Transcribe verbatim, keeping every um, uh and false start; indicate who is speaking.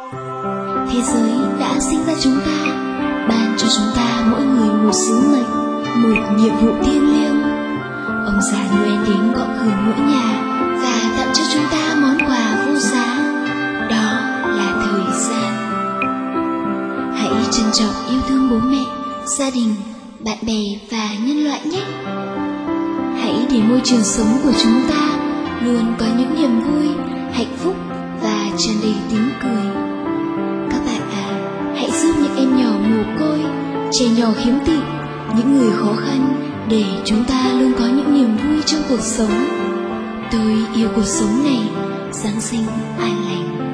Speaker 1: Thế giới đã sinh ra chúng ta, ban cho chúng ta mỗi người một sứ mệnh, một nhiệm vụ thiêng liêng. Ông già Noel đến gõ cửa mỗi nhà và tặng cho chúng ta món quà vô giá, đó là thời gian. Hãy trân trọng yêu thương bố mẹ, gia đình, bạn bè và nhân loại nhé. Hãy để môi trường sống của chúng ta luôn có những niềm vui, hạnh phúc và tràn đầy tiếng cười. Các bạn à, hãy giúp những em nhỏ mồ côi, trẻ nhỏ khiếm thị, những người khó khăn để chúng ta luôn có những niềm vui trong cuộc sống. Tôi yêu cuộc sống này. Giáng sinh an lành.